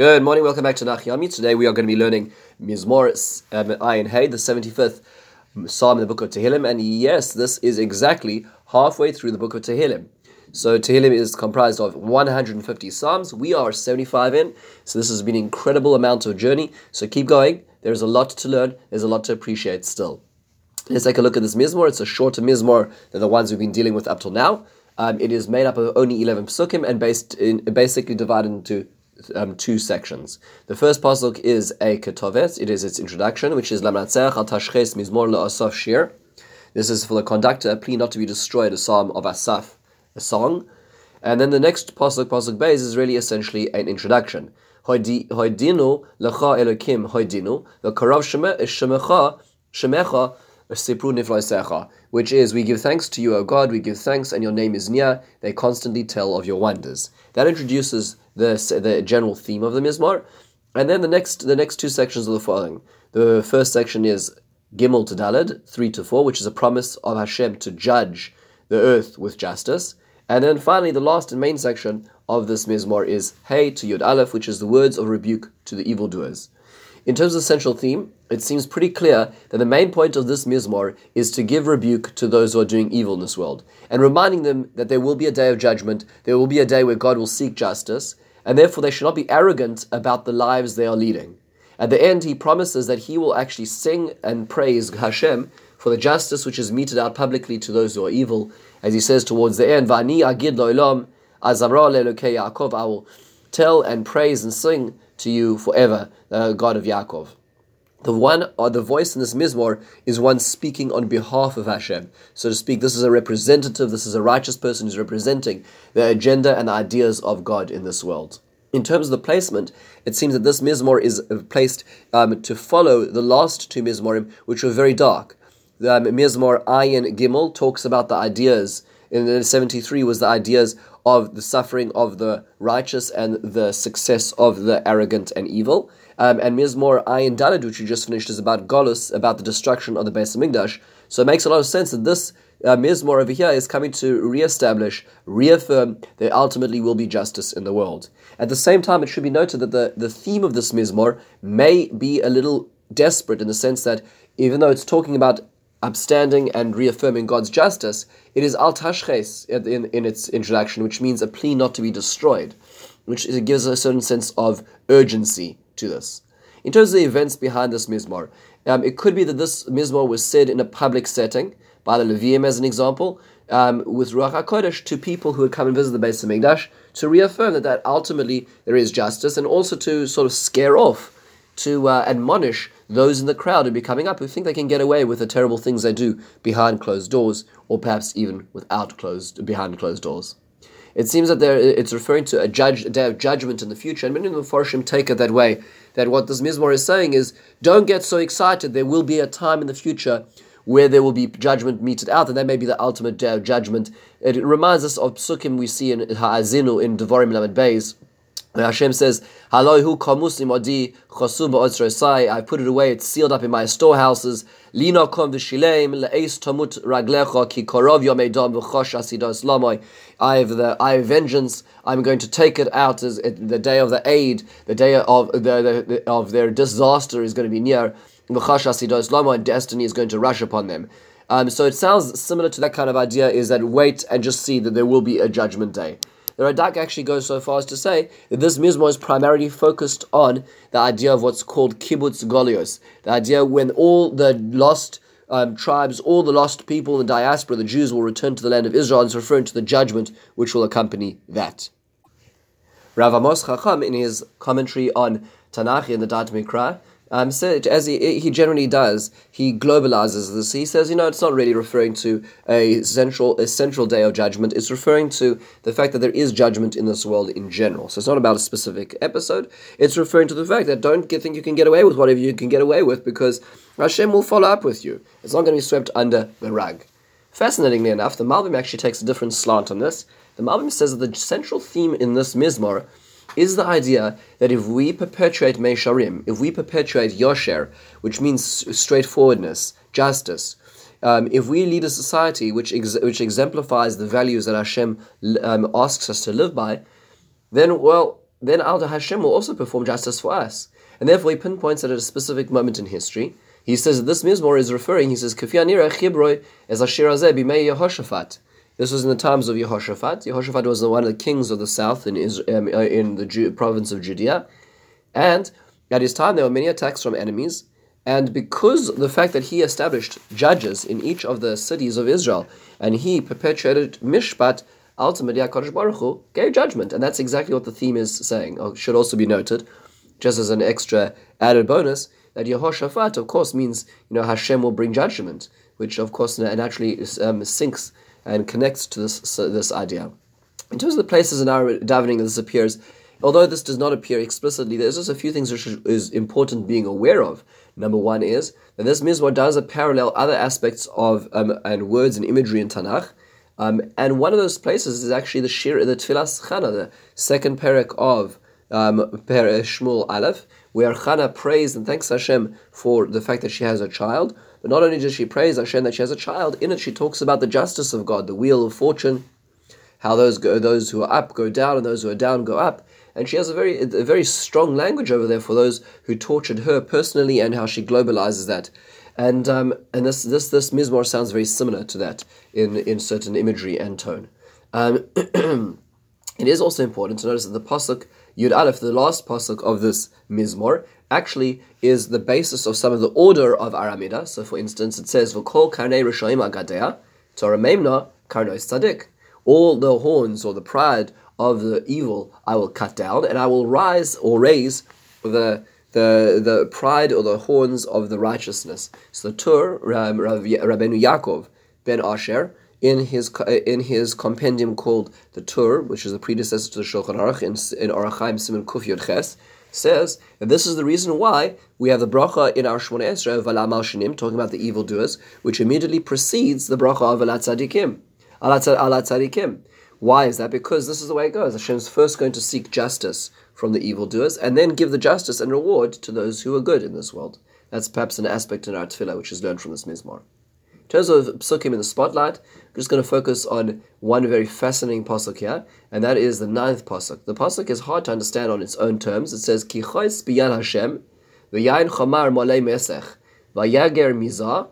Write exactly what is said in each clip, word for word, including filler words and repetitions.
Good morning, welcome back to Nachyami. Today we are going to be learning Mizmor um, Ayin Hey, the seventy-fifth Psalm in the book of Tehillim. And yes, this is exactly halfway through the book of Tehillim. So Tehillim is comprised of one hundred fifty Psalms. We are seventy-five in, so this has been an incredible amount of journey. So keep going. There's a lot to learn. There's a lot to appreciate still. Let's take a look at this Mizmor. It's a shorter Mizmor than the ones we've been dealing with up till now. Um, it is made up of only eleven Psukim and based in, basically divided into Um, two sections. The first pasuk is a ketovet. It is its introduction, which is Lamnatzech al tashches mizmor le'asaf shir. This is for the conductor, a plea not to be destroyed, a psalm of Asaf, a song. And then the next pasuk, pasuk beis, is really essentially an introduction. Hoidinu lecha elokim hoidinu v'karav shemecha shemecha sipru nifloisecha, which is, we give thanks to you, O God, we give thanks, and your name is near. They constantly tell of your wonders. That introduces the the general theme of the Mizmor, and then the next the next two sections are the following. The first section is Gimel to Daled, three to four, which is a promise of Hashem to judge the earth with justice, and then finally the last and main section of this Mizmor is Hey to Yud Aleph, which is the words of rebuke to the evildoers. In terms of the central theme, it seems pretty clear that the main point of this Mizmor is to give rebuke to those who are doing evil in this world, and reminding them that there will be a day of judgment, there will be a day where God will seek justice, and therefore they should not be arrogant about the lives they are leading. At the end, he promises that he will actually sing and praise Hashem for the justice which is meted out publicly to those who are evil, as he says towards the end, Va'ani agid lo'olam azamra le'elokei Yaakov, I will tell and praise and sing to you forever, the God of Yaakov. The one, or the voice in this Mizmor is one speaking on behalf of Hashem, so to speak. This is a representative, this is a righteous person who's representing the agenda and the ideas of God in this world. In terms of the placement, it seems that this Mizmor is placed um, to follow the last two Mizmorim, which were very dark. The um, Mizmor Ayin Gimel talks about the ideas, in the seventy-three was the ideas of the suffering of the righteous and the success of the arrogant and evil. Um, and Mizmor Ayin Daled, which we just finished, is about Golus, about the destruction of the Beis Hamikdash. So it makes a lot of sense that this uh, Mizmor over here is coming to re-establish, reaffirm that ultimately will be justice in the world. At the same time, it should be noted that the, the theme of this Mizmor may be a little desperate in the sense that even though it's talking about upstanding and reaffirming God's justice, it is al tashches in, in its introduction, which means a plea not to be destroyed, which is, it gives a certain sense of urgency to this. In terms of the events behind this Mizmor, um, it could be that this Mizmor was said in a public setting, by the Leviim as an example, um, with Ruach HaKodesh to people who had come and visit the Beis Hamikdash, to reaffirm that, that ultimately there is justice, and also to sort of scare off, to uh, admonish those in the crowd who be coming up who think they can get away with the terrible things they do behind closed doors, or perhaps even without closed behind closed doors. It seems that there, it's referring to a, judge, a day of judgment in the future, and many of the Mefarshim take it that way, that what this Mizmor is saying is, don't get so excited, there will be a time in the future where there will be judgment meted out, and that may be the ultimate day of judgment. It reminds us of Psukim we see in Ha'azinu, in Devarim Lamed Beis, where Hashem says, Haloihu kamus imodi chosu ba'otzrosai, I've put it away, it's sealed up in my storehouses. Lino kom v'shilem le'eis tomut raglecha ki korov yom edom v'chosh asidos lamoy. I have the I have vengeance. I'm going to take it out as it, the day of the aid, the day of the, the of their disaster is going to be near. V'chosh asidos lamoy, and destiny is going to rush upon them. Um, so it sounds similar to that kind of idea. Is that wait and just see that there will be a judgment day. The Radak actually goes so far as to say that this Mizmor is primarily focused on the idea of what's called Kibbutz Golios, the idea when all the lost um, tribes, all the lost people in the diaspora, the Jews, will return to the land of Israel, and it's referring to the judgment which will accompany that. Rav Amos Chacham, in his commentary on Tanakh in the Da'at Mikra, Um, said, as he, he generally does, he globalizes this. He says, you know, it's not really referring to a central a central day of judgment. It's referring to the fact that there is judgment in this world in general. So it's not about a specific episode. It's referring to the fact that don't get, think you can get away with whatever you can get away with, because Hashem will follow up with you. It's not going to be swept under the rug. Fascinatingly enough, the Malbim actually takes a different slant on this. The Malbim says that the central theme in this Mizmor is the idea that if we perpetuate Meisharim, if we perpetuate Yosher, which means straightforwardness, justice, um, if we lead a society which ex- which exemplifies the values that Hashem um, asks us to live by, then, well, then Alda Hashem will also perform justice for us. And therefore he pinpoints it at a specific moment in history. He says that this Mizmor is referring, he says, Kfi Anira Chibroi as Ashir Hazeh Bimei Yehoshaphat. This was in the times of Yehoshaphat. Yehoshaphat was one of the kings of the south in Israel, um, in the Jew, province of Judea. And at his time there were many attacks from enemies. And because of the fact that he established judges in each of the cities of Israel, and he perpetuated Mishpat, ultimately HaKadosh Baruch Hu gave judgment. And that's exactly what the theme is saying. It should also be noted, just as an extra added bonus, that Yehoshaphat, of course, means, you know, Hashem will bring judgment, which, of course, naturally um, syncs and connects to this so this idea. In terms of the places in our davening that this appears, although this does not appear explicitly, there's just a few things which is important being aware of. Number one is that this Mizmor does parallel other aspects of um, and words and imagery in Tanakh, um, and one of those places is actually the Shir, the Tfilas Chana, the second parak of um, Shmuel Aleph, where Chana prays and thanks Hashem for the fact that she has a child. But not only does she praise Hashem that she has a child, in it she talks about the justice of God, the wheel of fortune, how those go, those who are up go down and those who are down go up. And she has a very a very strong language over there for those who tortured her personally and how she globalizes that. And um, and this this this Mizmor sounds very similar to that in, in certain imagery and tone. Um, it is also important to notice that the Pasuk Yud Aleph, the last pasuk of this Mizmor, actually is the basis of some of the order of Aramida. So, for instance, it says, "V'kol karnei rishoim agadea, Torah memna karnois tzadik." All the horns or the pride of the evil I will cut down, and I will rise or raise the the the pride or the horns of the righteousness. So, the Tur um, Rabbeinu Yaakov ben Asher, in his in his compendium called the Tur, which is the predecessor to the Shulchan Aruch in, in Orach Chaim Siman Kuf Yod Ches, says that this is the reason why we have the bracha in our Shmoneh Esrei of Vala Mal Shinim, talking about the evildoers, which immediately precedes the bracha of Ala Tzadikim. Ala Tzadikim. Why is that? Because this is the way it goes. Hashem's first going to seek justice from the evildoers, and then give the justice and reward to those who are good in this world. That's perhaps an aspect in our tefillah which is learned from this Mizmor. In terms of psukim in the spotlight, I'm just going to focus on one very fascinating pasuk here, and that is the ninth pasuk. The pasuk is hard to understand on its own terms. It says, Ki chois biyan Hashem, v'yayin chamar molei mesech, v'yager mizah,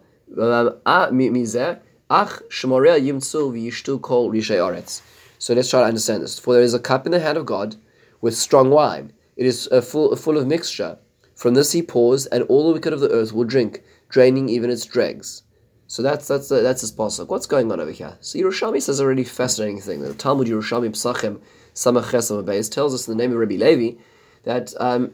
mizeh, ach shmorea yimtzu v'yishtu kol rishei aretz. So let's try to understand this. For there is a cup in the hand of God with strong wine. It is uh, full, full of mixture. From this he pours, and all the wicked of the earth will drink, draining even its dregs. So that's that's uh, that's his pasuk. What's going on over here? So Yerushalmi says a really fascinating thing. The Talmud Yerushalmi Psachim Samach Ches Amud Beis tells us in the name of Rabbi Levi that um,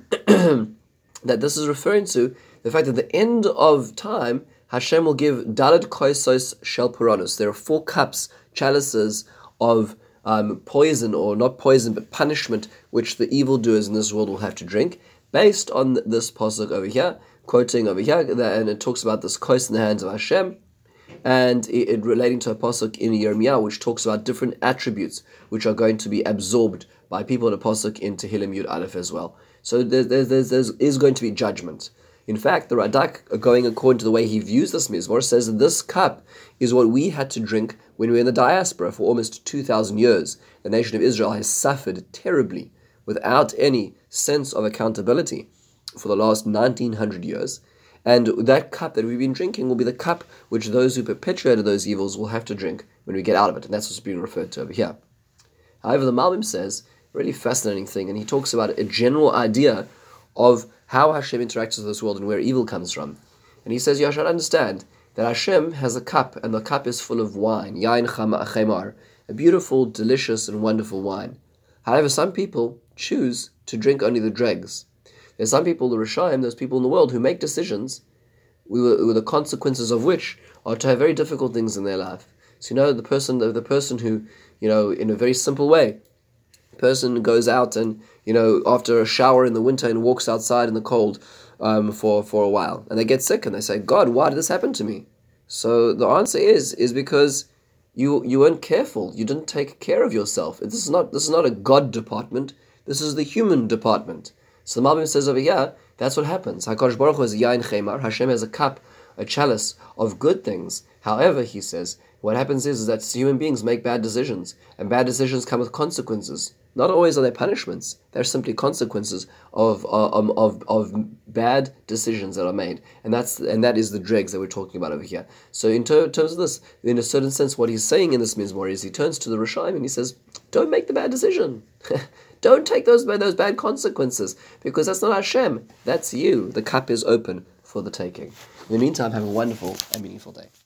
that this is referring to the fact that at the end of time Hashem will give Daled Koisos Shel Puranus. There are four cups, chalices of um, poison, or not poison but punishment, which the evildoers in this world will have to drink, based on this pasuk over here, quoting over here, and it talks about this kois in the hands of Hashem. And it, it relating to a pasuk in Yirmiyahu, which talks about different attributes which are going to be absorbed by people in a pasuk in Tehillim Yud Aleph as well. So there, there, there, there is going to be judgment. In fact, the Radak, going according to the way he views this Mizmor, says that this cup is what we had to drink when we were in the diaspora for almost two thousand years. The nation of Israel has suffered terribly without any sense of accountability for the last nineteen hundred years. And that cup that we've been drinking will be the cup which those who perpetuated those evils will have to drink when we get out of it. And that's what's being referred to over here. However, the Malbim says a really fascinating thing, and he talks about a general idea of how Hashem interacts with this world and where evil comes from. And he says, you should understand that Hashem has a cup, and the cup is full of wine, yain chemar, a beautiful, delicious, and wonderful wine. However, some people choose to drink only the dregs. There's some people, the Rishaim, those people in the world who make decisions with the consequences of which are to have very difficult things in their life. So you know, the person the, the person who, you know, in a very simple way, the person goes out and, you know, after a shower in the winter and walks outside in the cold um, for, for a while, and they get sick and they say, God, why did this happen to me? So the answer is, is because you you weren't careful. You didn't take care of yourself. This is not, this is not a God department. This is the human department. So the Malbim says over here, that's what happens. HaKadosh Baruch Hu is yain chemar. Hashem has a cup, a chalice of good things. However, he says, what happens is, is that human beings make bad decisions, and bad decisions come with consequences. Not always are they punishments. They're simply consequences of of, of of bad decisions that are made, and that's and that is the dregs that we're talking about over here. So in ter- terms of this, in a certain sense, what he's saying in this Mizmor is he turns to the Rishaim and he says, "Don't make the bad decision. Don't take those those bad consequences, because that's not Hashem. That's you. The cup is open for the taking." In the meantime, have a wonderful and meaningful day.